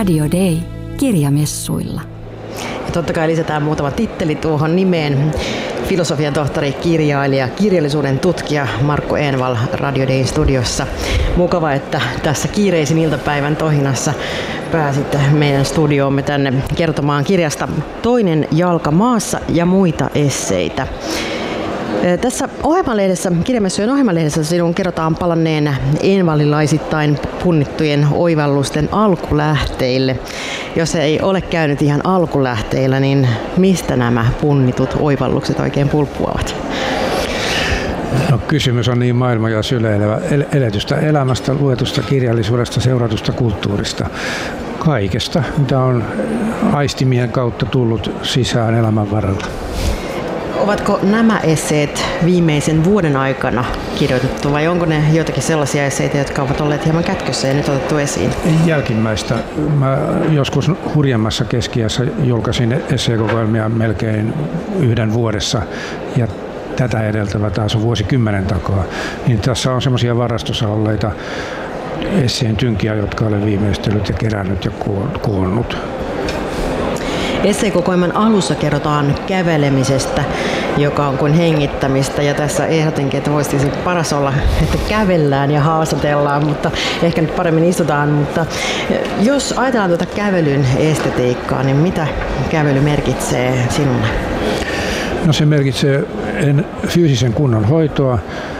Radio Day kirjamessuilla. Ja totta kai lisätään muutama titteli tuohon nimeen. Filosofian tohtori, kirjailija, kirjallisuuden tutkija Markku Ehnvall Radio Dayn studiossa. Mukava, että tässä kiireisin iltapäivän tohinassa pääsitte meidän studioomme tänne kertomaan kirjasta Toinen jalka maassa ja muita esseitä. Tässä ohjelmalehdessä, kirjamessujen ohjelmalehdessä sinun kerrotaan palanneen ehnvallilaisittain punnittujen oivallusten alkulähteille. Jos ei ole käynyt ihan alkulähteillä, niin mistä nämä punnitut oivallukset oikein pulppuavat? No, kysymys on niin maailma ja syleilevä eletystä elämästä, luetusta kirjallisuudesta, seuratusta kulttuurista. Kaikesta, mitä on aistimien kautta tullut sisään elämän varrella. Ovatko nämä esseet viimeisen vuoden aikana kirjoitettu vai onko ne joitakin sellaisia esseitä, jotka ovat olleet hieman kätkössä ja nyt otettu esiin? Jälkimmäistä. Mä joskus hurjemmassa keskiässä julkaisin esseekokoelmia melkein yhden vuodessa ja tätä edeltävä taas on vuosikymmenen takaa. Niin tässä on semmoisia varastossa olleita esseen tynkiä, jotka olen viimeistellyt ja kerännyt ja koonnut. Esseekokoelman alussa kerrotaan kävelemisestä, joka on kuin hengittämistä, ja tässä ehdotinkin, että voisi paras olla, että kävellään ja haastatellaan, mutta ehkä nyt paremmin istutaan. Mutta jos ajatellaan tuota kävelyn estetiikkaa, niin mitä kävely merkitsee sinulle? No, se merkitsee fyysisen kunnon hoitoa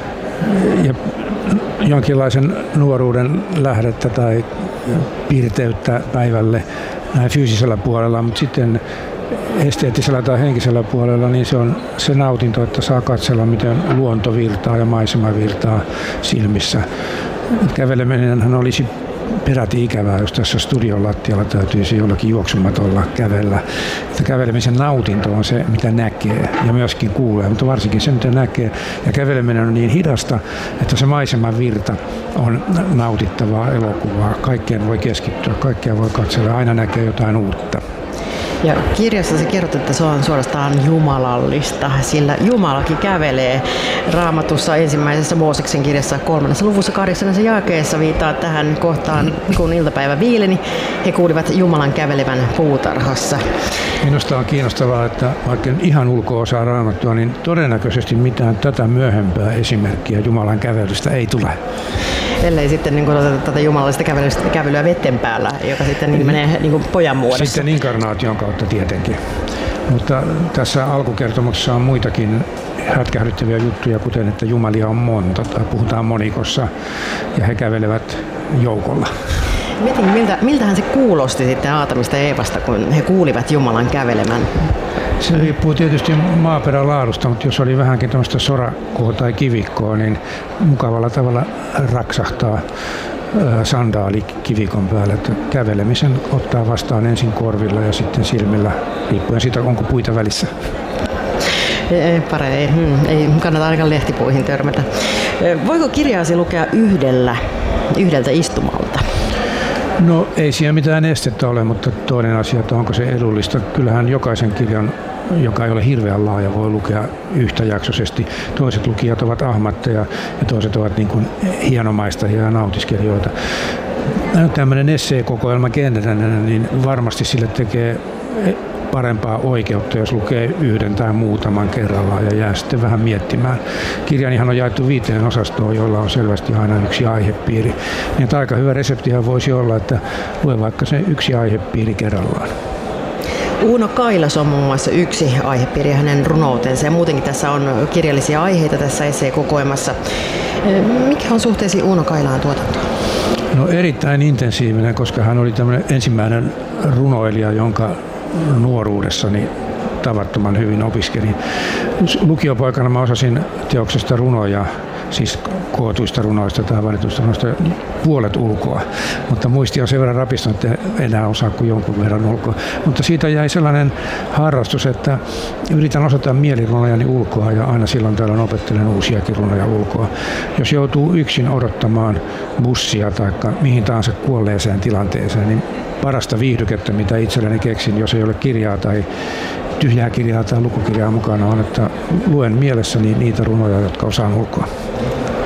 ja jonkinlaisen nuoruuden lähdettä tai piirteyttä päivälle näin fyysisellä puolella, mutta sitten esteettisellä tai henkisellä puolella niin se on se nautinto, että saa katsella, miten luonto virtaa ja maisema virtaa silmissä. Käveleminenhän olisi peräti ikävää, jos tässä studion lattialla täytyisi jollakin juoksumatolla kävellä. Että kävelemisen nautinto on se, mitä näkee ja myöskin kuulee, mutta varsinkin se, mitä näkee. Ja käveleminen on niin hidasta, että se maiseman virta on nautittavaa elokuvaa. Kaikkeen voi keskittyä, kaikkea voi katsella ja aina näkee jotain uutta. Ja kirjassa se kerrot, että se on suorastaan jumalallista, sillä Jumalakin kävelee. Raamatussa ensimmäisessä Mooseksen kirjassa 3. luvussa 8. jakeessa viittaa tähän kohtaan, kun iltapäivä viileni, he kuulivat Jumalan kävelevän puutarhassa. Minusta on kiinnostavaa, että vaikka ihan ulko-osaa Raamattua, niin todennäköisesti mitään tätä myöhempää esimerkkiä Jumalan kävelystä ei tule. Ellei sitten niin oteta tätä jumalallista kävelyä vetten päällä, joka sitten niin menee niin pojan muodossa. Sitten inkarnaation kautta tietenkin. Mutta tässä alkukertomuksessa on muitakin hätkähdyttäviä juttuja, kuten että jumalia on monta tai puhutaan monikossa ja he kävelevät joukolla. Mietin, miltähän se kuulosti sitten Aatamista ja Eevasta, kun he kuulivat Jumalan kävelemän? Se riippuu tietysti maaperän laadusta, mutta jos oli vähänkin tämmöistä sorakoa tai kivikkoa, niin mukavalla tavalla raksahtaa sandaali kivikon päälle. Että kävelemisen ottaa vastaan ensin korvilla ja sitten silmillä, riippuen siitä, onko puita välissä. Ei kannata ainakaan lehtipuihin törmätä. Voiko kirjaasi lukea yhdeltä istumalta? No, ei siellä mitään estettä ole, mutta toinen asia, että onko se edullista. Kyllähän jokaisen kirjan, joka ei ole hirveän laaja, voi lukea yhtäjaksoisesti. Toiset lukijat ovat ahmatteja ja toiset ovat niin kuin hienomaistajia ja nautiskelijoita. Tämmöinen esseekokoelma genrenä, niin varmasti sille tekee parempaa oikeutta, jos lukee yhden tai muutaman kerrallaan ja jää sitten vähän miettimään. Kirjanihan on jaettu 5 osastoon, joilla on selvästi aina yksi aihepiiri. Niin aika hyvä reseptihän voisi olla, että lue vaikka se yksi aihepiiri kerrallaan. Uuno Kailas on muun muassa yksi aihepiiri hänen runoutensa ja muutenkin tässä on kirjallisia aiheita tässä esseekokoelmassa. Mikä on suhteesi Uuno Kailaan tuotantoon? No, erittäin intensiivinen, koska hän oli tämmöinen ensimmäinen runoilija, jonka nuoruudessani tavattoman hyvin opiskelin. Lukiopoikana mä osasin teoksesta runoja, siis kootuista runoista tai valituista runoista, puolet ulkoa. Mutta muisti on sen verran rapistunut, että enää osaa kuin jonkun verran ulkoa. Mutta siitä jäi sellainen harrastus, että yritän osata mielirunojani ulkoa ja aina silloin tällöin opettelen uusiakin runoja ulkoa. Jos joutuu yksin odottamaan bussia tai mihin tahansa kuolleeseen tilanteeseen, niin parasta viihdykettä, mitä itselleni keksin, jos ei ole kirjaa tai tyhjää kirjaa tai lukukirjaa mukana, on, että luen mielessäni niitä runoja, jotka osaan ulkoa.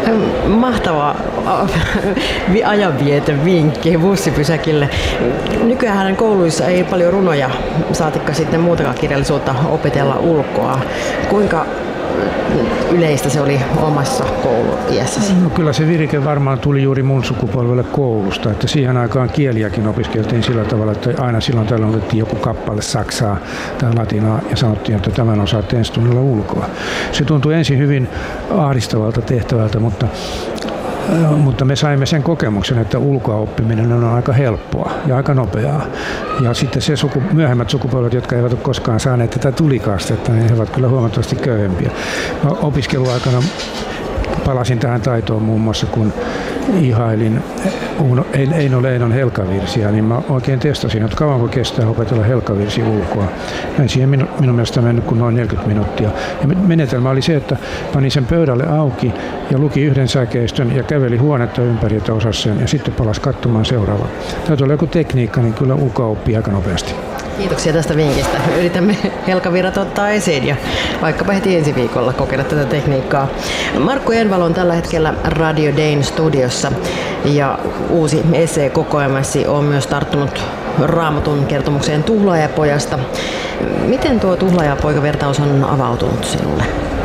Mahtava ajanvietevinkki bussipysäkille. Nykyään kouluissa ei paljon runoja, saatikka sitten muutakaan kirjallisuutta opetella ulkoa. Kuinka yleistä se oli omassa kouluiässäsi? No kyllä se virike varmaan tuli juuri mun sukupolvelle koulusta, että siihen aikaan kieliäkin opiskeltiin sillä tavalla, että aina silloin tällöin otettiin joku kappale saksaa tai latinaa ja sanottiin, että tämän osaatte ensi tunnilla ulkoa. Se tuntui ensin hyvin ahdistavalta tehtävältä, mutta me saimme sen kokemuksen, että ulkoa oppiminen on aika helppoa ja aika nopeaa. Ja sitten myöhemmät sukupolvet, jotka eivät ole koskaan saaneet tätä tulikastetta, niin he ovat kyllä huomattavasti köyhempiä. Opiskeluaikana palasin tähän taitoon muun muassa, kun ihailin Eino Leinon helkavirsiä, niin mä oikein testasin, että kauanko kestää opetella helkavirsi ulkoa. En siihen minun mielestä mennyt kuin noin 40 minuuttia. Ja menetelmä oli se, että panin sen pöydälle auki ja luki yhden säkeistön ja käveli huonetta ympäri, että osasi sen, ja sitten palasi katsomaan seuraavaa. Täytyy olla joku tekniikka, niin kyllä ulkoa oppii aika nopeasti. Kiitoksia tästä vinkistä. Yritämme helkavirrat ottaa esiin ja vaikkapa heti ensi viikolla kokeilla tätä tekniikkaa. Markku Envall on tällä hetkellä Radio Dayn studiossa ja uusi esseekokoelmasi on myös tarttunut Raamatun kertomukseen Tuhlaajapojasta. Miten tuo Tuhlaajapoika-vertaus on avautunut sinulle?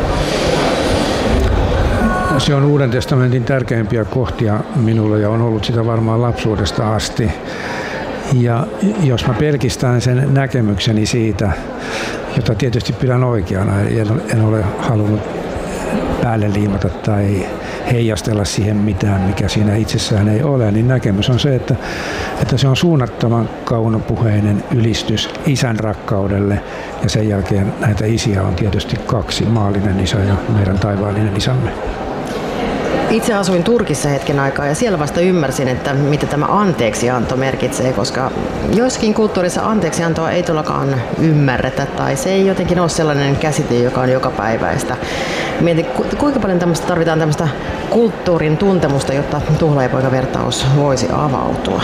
Se on Uuden testamentin tärkeimpiä kohtia minulle ja on ollut sitä varmaan lapsuudesta asti. Ja jos mä pelkistän sen näkemykseni siitä, jota tietysti pidän oikeana, en ole halunnut päälle liimata tai heijastella siihen mitään, mikä siinä itsessään ei ole, niin näkemys on se, että se on suunnattoman kaunopuheinen ylistys isän rakkaudelle, ja sen jälkeen näitä isiä on tietysti kaksi, maallinen isä ja meidän taivaallinen isämme. Itse asuin Turkissa hetken aikaa ja siellä vasta ymmärsin, että mitä tämä anteeksianto merkitsee, koska joissakin kulttuurissa anteeksiantoa ei todellakaan ymmärretä tai se ei jotenkin ole sellainen käsite, joka on jokapäiväistä. Mietin, kuinka paljon tarvitaan tämmöistä kulttuurin tuntemusta, jotta Tuhlaajapoika-vertaus voisi avautua?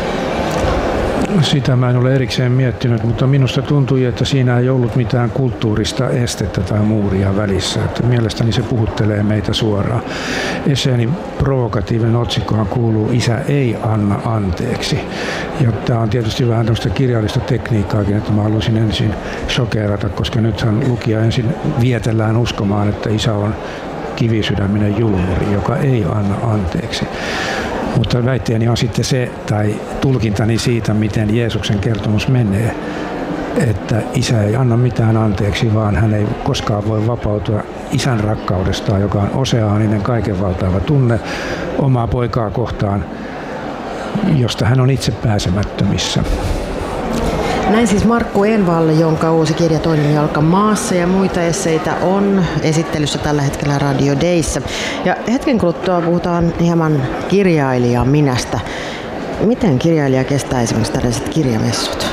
Sitä mä en ole erikseen miettinyt, mutta minusta tuntui, että siinä ei ollut mitään kulttuurista estettä tai muuria välissä. Että mielestäni se puhuttelee meitä suoraan. Esseeni provokatiivinen otsikkohan kuuluu "Isä ei anna anteeksi". Ja tämä on tietysti vähän tämmöistä kirjallista tekniikkaakin, että mä haluaisin ensin shokeerata, koska nythän lukija ensin vietellään uskomaan, että isä on kivisydäminen julmuri, joka ei anna anteeksi. Mutta väitteeni on sitten se, tai tulkintani siitä, miten Jeesuksen kertomus menee, että isä ei anna mitään anteeksi, vaan hän ei koskaan voi vapautua isän rakkaudestaan, joka on oseaaninen, kaikenvaltaava tunne omaa poikaa kohtaan, josta hän on itse pääsemättömissä. Näin siis Markku Envall, jonka uusi kirja Toinen jalka maassa ja muita esseitä on esittelyssä tällä hetkellä Radio Dayssä. Ja hetken kuluttua puhutaan hieman kirjailijan minästä. Miten kirjailija kestää esimerkiksi tällaiset kirjamessut?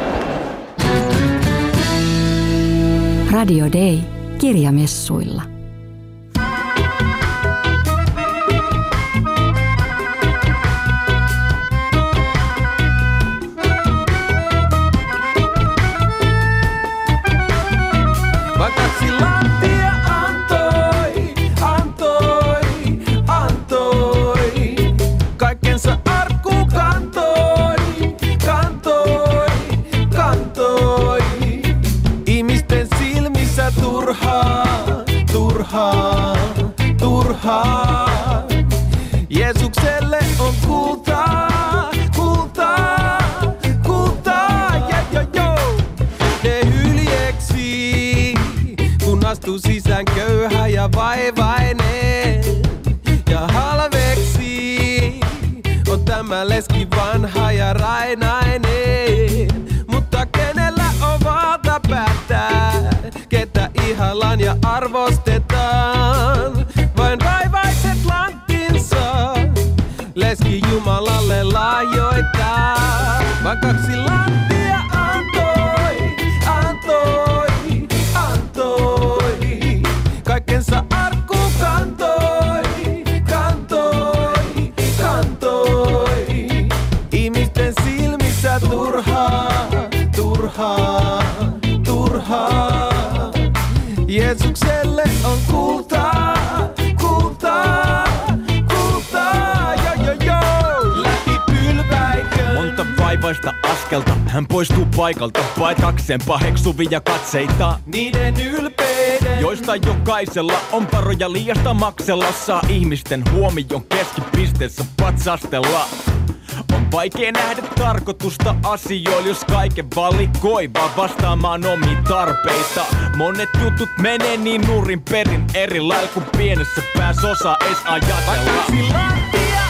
Radio Day kirjamessuilla. Turhaa. Jeesukselle on kultaa, ne hyljeksii, kun astuu sisään köyhä ja vaivainen. Ja halveksii, on tämä leski vanha ja rainainen. Mutta kenellä on valta päättää, ketä ihaillaan ja arvostetaan. Vain vaivaiset lanttinsa leski Jumalalle lahjoittaa. Vaan 2 lanttia antoi. Kaikkensa arkku kantoi. Ihmisten silmissä turhaa. Jeesukselle on kultaa, vaivaista askelta. Hän poistuu paikalta paetakseen paheksuvia katseita. Niiden ylpeiden, Joista jokaisella on varoja liiasta maksella. Saa ihmisten huomion keskipisteessä patsastella. On vaikea nähdä tarkoitusta asioilla, jos kaiken valikoi vaan vastaamaan omiin tarpeita. Monet jutut menee niin nurin perin eri lailla, kun pienessä päässä osaa edes ajatella. Sillantia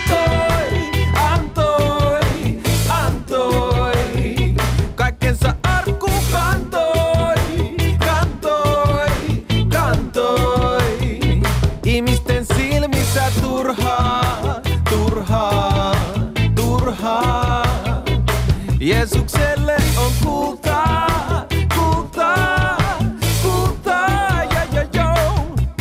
antoi, kaikkensa arkku kantoi. Ihmisten silmissä turhaa. Jeesukselle on kultaa, ja.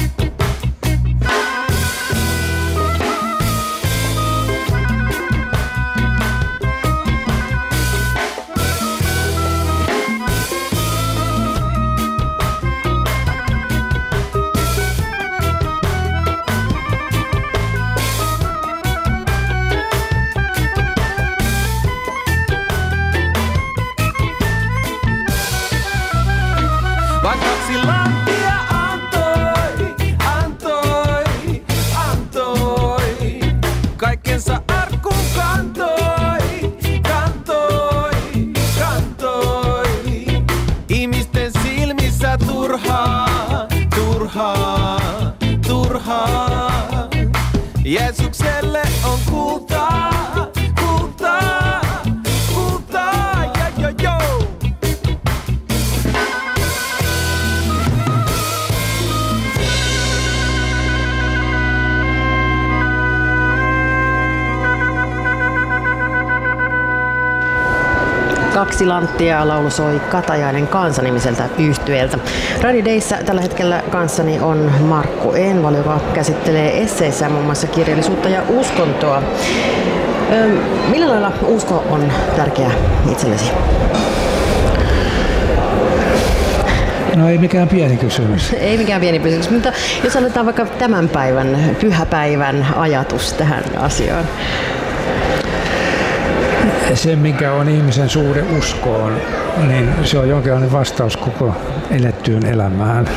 2 lanttia antoi, kaikkensa arkkuun kantoi. Ihmisten silmissä turhaa. Jeesukselle on kultaa, ja. 2 lanttia laulu soi Katajainen Kansa-nimiseltä yhtyeeltä. Radio Dayssä tällä hetkellä kanssani on Markku Envall, joka käsittelee esseissään muun muassa kirjallisuutta ja uskontoa. Millä lailla usko on tärkeä itsellesi? No ei mikään pieni kysymys. Ei mikään pieni kysymys, mutta jos aletaan vaikka tämän päivän, pyhäpäivän ajatus tähän asiaan. Se, mikä on ihmisen suhde uskoon, niin se on jonkinlainen vastaus koko elettyyn elämään.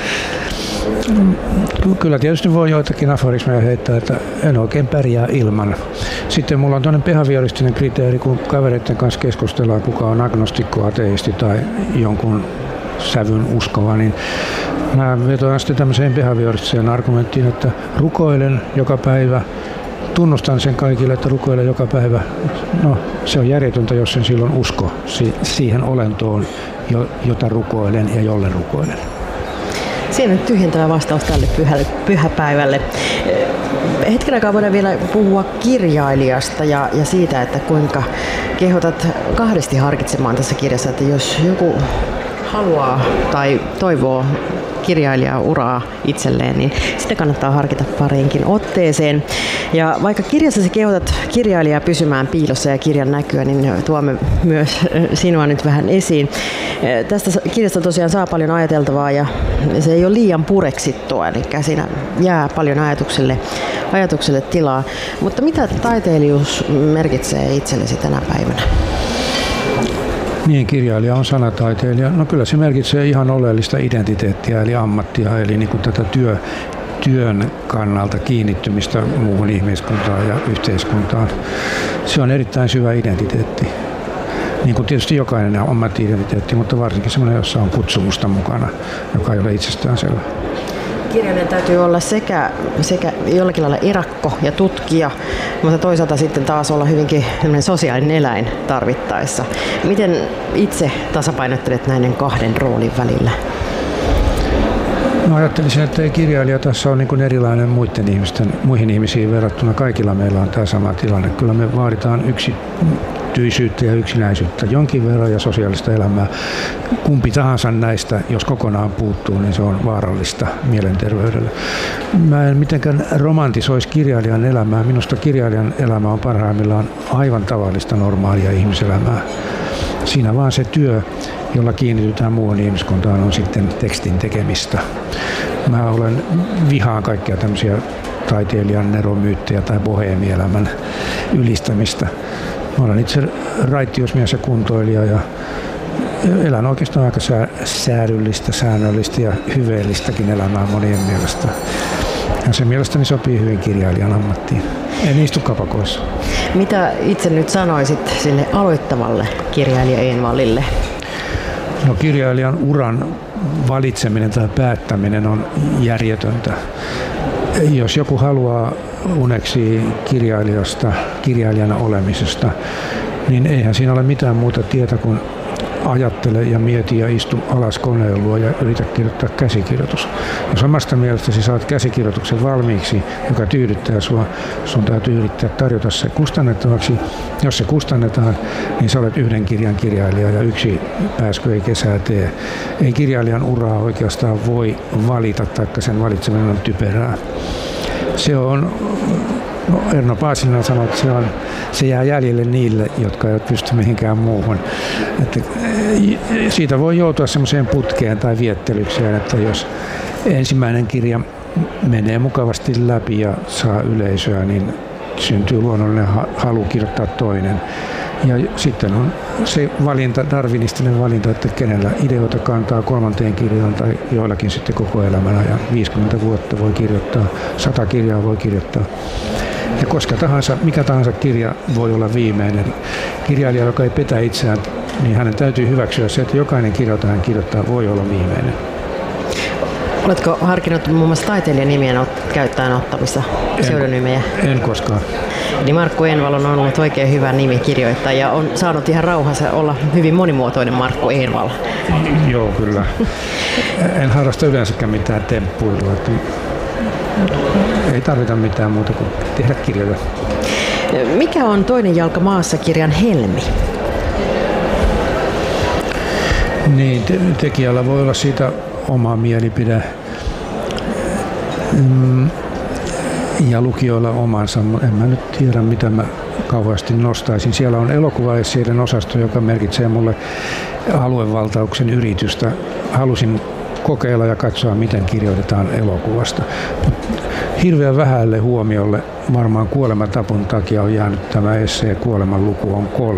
Kyllä tietysti voi joitakin aforismeja heittää, että en oikein pärjää ilman. Sitten mulla on toinen behavioristinen kriteeri, kun kavereiden kanssa keskustellaan, kuka on agnostikko, ateisti tai jonkun sävyn uskova, niin mä vetoan sitten tämmöiseen behavioristiseen argumenttiin, että rukoilen joka päivä. Tunnustan sen kaikille, että rukoilen joka päivä. No, se on järjetöntä, jos en silloin usko siihen olentoon, jota rukoilen ja jolle rukoilen. Siinä on tyhjentävä vastaus tälle pyhäpäivälle. Hetken aikaa voidaan vielä puhua kirjailijasta ja siitä, että kuinka kehotat kahdesti harkitsemaan tässä kirjassa, että jos joku haluaa tai toivoo kirjailijaa uraa itselleen, niin sitä kannattaa harkita pariinkin otteeseen. Ja vaikka kirjassasi kehotat kirjailijaa pysymään piilossa ja kirjan näkyä, niin tuomme myös sinua nyt vähän esiin. Tästä kirjasta tosiaan saa paljon ajateltavaa ja se ei ole liian pureksittua, eli siinä jää paljon ajatukselle tilaa. Mutta mitä taiteilijuus merkitsee itsellesi tänä päivänä? Niin, kirjailija on sanataiteilija. No kyllä se merkitsee ihan oleellista identiteettiä eli ammattia, eli niin kuin tätä työn kannalta kiinnittymistä muuhun ihmiskuntaan ja yhteiskuntaan. Se on erittäin syvä identiteetti. Niin kuin tietysti jokainen ammatti-identiteetti, mutta varsinkin sellainen, jossa on kutsumusta mukana, joka ei ole itsestäänselvä. Kirjailijan täytyy olla sekä jollakin lailla erakko ja tutkija, mutta toisaalta sitten taas olla hyvinkin sosiaalinen eläin tarvittaessa. Miten itse tasapainottelet näiden 2 roolin välillä? No ajattelisin, että kirjailija tässä on niin kuin erilainen muihin ihmisiin verrattuna. Kaikilla meillä on tämä sama tilanne. Kyllä me vaaditaan yksityisyyttä ja yksinäisyyttä jonkin verran ja sosiaalista elämää. Kumpi tahansa näistä, jos kokonaan puuttuu, niin se on vaarallista mielenterveydelle. Mä en mitenkään romantisoisi kirjailijan elämää. Minusta kirjailijan elämä on parhaimmillaan aivan tavallista normaalia ihmiselämää. Siinä vaan se työ, jolla kiinnitytään muuhun ihmiskuntaan, on sitten tekstin tekemistä. Mä vihaan kaikkia tämmöisiä taiteilijan neromyyttejä tai boheemielämän ylistämistä. Mä olen itse raittiusmies ja kuntoilija ja elän oikeastaan aika säädyllistä, säännöllistä ja hyveellistäkin elämää monien mielestä. Ja se mielestäni sopii hyvin kirjailijan ammattiin. En istu kapakoissa. Mitä itse nyt sanoisit sinne aloittavalle kirjailija Envallille? No, kirjailijan uran valitseminen tai päättäminen on järjetöntä. Jos joku haluaa uneksi kirjailijana olemisesta, niin eihän siinä ole mitään muuta tietä kuin ajattele ja mieti ja istu alas koneen luo ja yritä kirjoittaa käsikirjoitus. Jos omasta mielestäsi saat käsikirjoituksen valmiiksi, joka tyydyttää sua, sun täytyy yrittää tarjota se kustannettavaksi. Jos se kustannetaan, niin sä olet yhden kirjan kirjailija ja yksi pääskö ei kesää tee. Ei kirjailijan uraa oikeastaan voi valita, taikka sen valitseminen on typerää. Se on, Erno Paasilinen sanoi, että se jää jäljelle niille, jotka eivät pysty mihinkään muuhun. Että siitä voi joutua semmoiseen putkeen tai viettelykseen, että jos ensimmäinen kirja menee mukavasti läpi ja saa yleisöä, niin syntyy luonnollinen halu kirjoittaa toinen. Ja sitten on se valinta, darwinistinen valinta, että kenellä ideoita kantaa kolmanteen kirjaan tai joillakin sitten koko elämän ajan. 50 vuotta voi kirjoittaa, 100 kirjaa voi kirjoittaa. Ja koska tahansa, mikä tahansa kirja voi olla viimeinen. Kirjailija, joka ei petä itseään, niin hänen täytyy hyväksyä se, että jokainen kirja, jota hän kirjoittaa, voi olla viimeinen. Oletko harkinnut muun muassa taiteilijanimien käyttäen ottamista pseudonymejä? En koskaan. Eli Markku Envall on ollut oikein hyvä nimi kirjoittaa ja on saanut ihan rauhassa olla hyvin monimuotoinen Markku Envall. Joo, kyllä. En harrasta yleensäkään mitään temppuilua. Ei tarvita mitään muuta kuin tehdä kirjoja. Mikä on Toinen jalka maassa -kirjan helmi? Niin, tekijällä voi olla siitä oma mielipide ja lukijoilla omansa. En mä nyt tiedä, mitä mä kauheasti nostaisin. Siellä on elokuvaesseiden osasto, joka merkitsee mulle aluevaltauksen yritystä. Halusin kokeilla ja katsoa, miten kirjoitetaan elokuvasta. Hirveän vähälle huomiolle varmaan kuolematapun takia on jäänyt tämä essee Kuoleman luku on 3.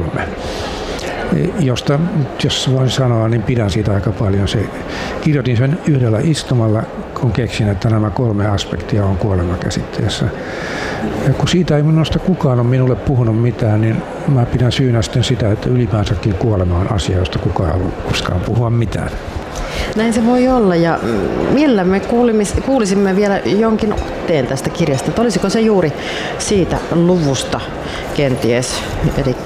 Josta, jos voin sanoa, niin pidän siitä aika paljon. Kirjoitin sen yhdellä istumalla, kun keksin, että nämä 3 aspektia on kuolemakäsitteessä. Ja kun siitä ei minusta kukaan ole minulle puhunut mitään, niin mä pidän syynä sitten sitä, että ylipäänsäkin kuolema on asia, josta kukaan ei halua koskaan puhua mitään. Näin se voi olla, ja mielellämme kuulisimme vielä jonkin otteen tästä kirjasta. Että olisiko se juuri siitä luvusta kenties, eli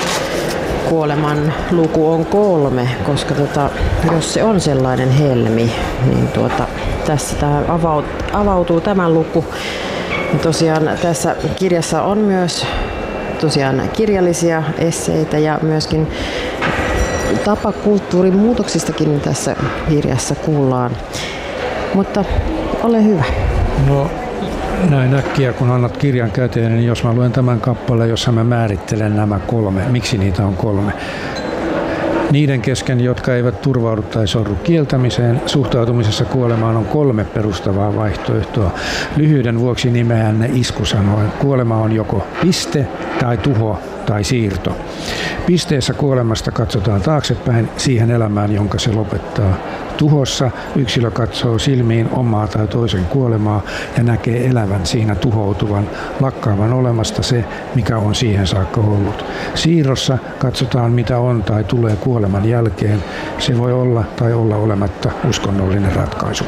Kuoleman luku on 3, koska jos se on sellainen helmi, niin tässä avautuu tämä luku. Ja tosiaan tässä kirjassa on myös tosiaan kirjallisia esseitä ja myöskin tapakulttuurin muutoksistakin tässä kirjassa kuullaan. Mutta ole hyvä. No, näin äkkiä, kun annat kirjan käteen, niin jos mä luen tämän kappaleen, jossa mä määrittelen nämä 3, miksi niitä on 3. Niiden kesken, jotka eivät turvaudu tai sorru kieltämiseen, suhtautumisessa kuolemaan on 3 perustavaa vaihtoehtoa. Lyhyyden vuoksi nimeän ne iskusanoin. Kuolema on joko piste tai tuho tai siirto. Pisteessä kuolemasta katsotaan taaksepäin siihen elämään, jonka se lopettaa. Tuhossa yksilö katsoo silmiin omaa tai toisen kuolemaa ja näkee elävän siinä tuhoutuvan, lakkaavan olemasta se, mikä on siihen saakka ollut. Siirrossa katsotaan, mitä on tai tulee kuoleman jälkeen. Se voi olla tai olla olematta uskonnollinen ratkaisu.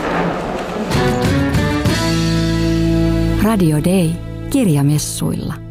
Radio Day kirjamessuilla.